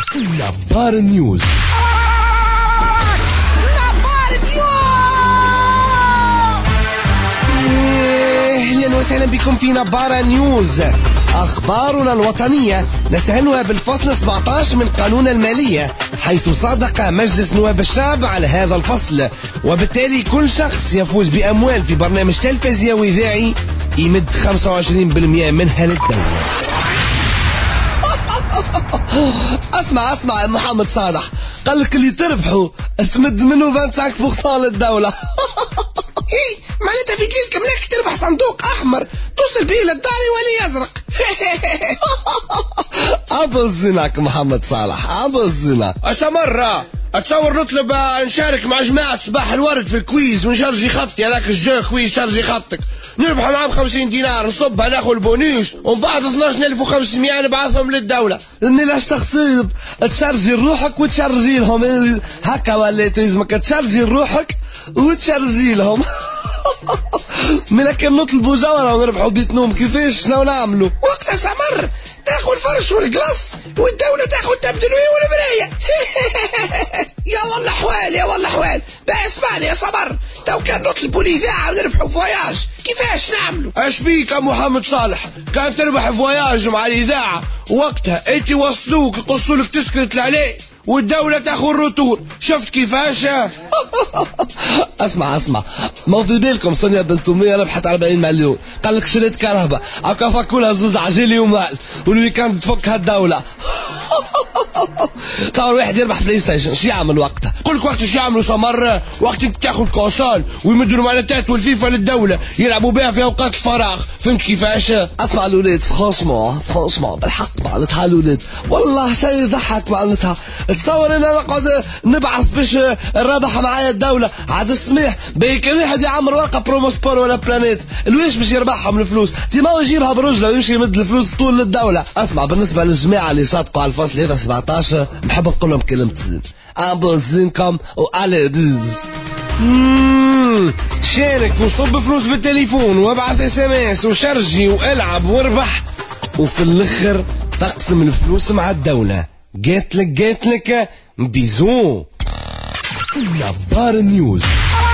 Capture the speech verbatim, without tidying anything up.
نبار نيوز. نبار نيوز. اهلا وسهلا بكم في نبار نيوز. اخبارنا الوطنية نستهلها بالفصل سبعة عشر من قانون المالية، حيث صادق مجلس نواب الشعب على هذا الفصل، وبالتالي كل شخص يفوز بأموال في برنامج تلفزيوني وإذاعي يمد خمسة وعشرين بالمئة منها للدولة. اسمع اسمع يا محمد صالح، قال لك اللي تربحوا تمد منه خمسة وعشرين بالمئة للدولة. ايه معناتها في ليلك ملاك تربح صندوق احمر توصل به للدار ولي ازرق. ابو الزناك محمد صالح، ابو الزنا. أسمر اتصور نطلب نشارك مع جماعة صباح الورد في الكويز ونشرجي خطي هذاك الجو كويز شرجي خطك، نربح معاهم خمسين دينار نصبها ناخذ البونيس ومن بعد اثناش ألف وخمسمائة نبعثهم للدولة. اني لاش تخصيب تشرجي روحك وتشرجي لهم هكا، ولا تلزمك تشرجي روحك وتشرجي لهم. ملكن نطلبوا جورة ونربحوا بيت نوم، كيفاش شنو نعملوا؟ وقتها سمر تاخذ الفرش والقلص والدولة تاخذ تبدلوية والمراية. يا والله حوال يا والله حوال. بقى اسمعني يا صبر، تو كان نطلبوا الإذاعة ونربحوا فواياج، كيفاش نعملوا؟ اش بيك يا محمد صالح؟ كان تربح فواياج مع الإذاعة وقتها انت وصلوك يقصوا لك تسكرت عليه والدولة تاخذ الروتور، شفت كيفاش؟ اسمع اسمع، ما في بالكم سونيا بنت أمية ربحت أربعين مليون، قال لك شريت كهرباء هكا فكولها زوز عجيلي ومال والويكاند تفكها الدولة. طبعا واحد يربح بلاي ستيشن شو يعمل وقتها؟ قل لك وقت شو يعملوا سمر؟ وقت انت تاخذ كونسول ويمدوا المعناتات والفيفا للدولة يلعبوا بها في اوقات الفراغ، فهمت كيفاش؟ اسمع الاولاد، فرانشمون فرانشمون بالحق معناتها الاولاد والله شيء يضحك معناتها. تصور ان انا نقعد نبعث باش الرابح معايا الدولة عاد السميح بيكن واحد يعمر ورقة برومو سبور ولا بلانيت الويش باش يربحهم الفلوس، ديما يجيبها برجله ويمشي يمد الفلوس طول للدولة. اسمع بالنسبة للجماعة اللي صادقوا على الفصل هذا سبعة عشر نحب نقول لهم كلمتين، ابو زينكم وعلى ديز. شارك وصب فلوس في التليفون وابعث اس ام اس وشرجي والعب واربح، وفي الاخر تقسم الفلوس مع الدولة. جيت لك جيت لك بيزو. نبار نيوز.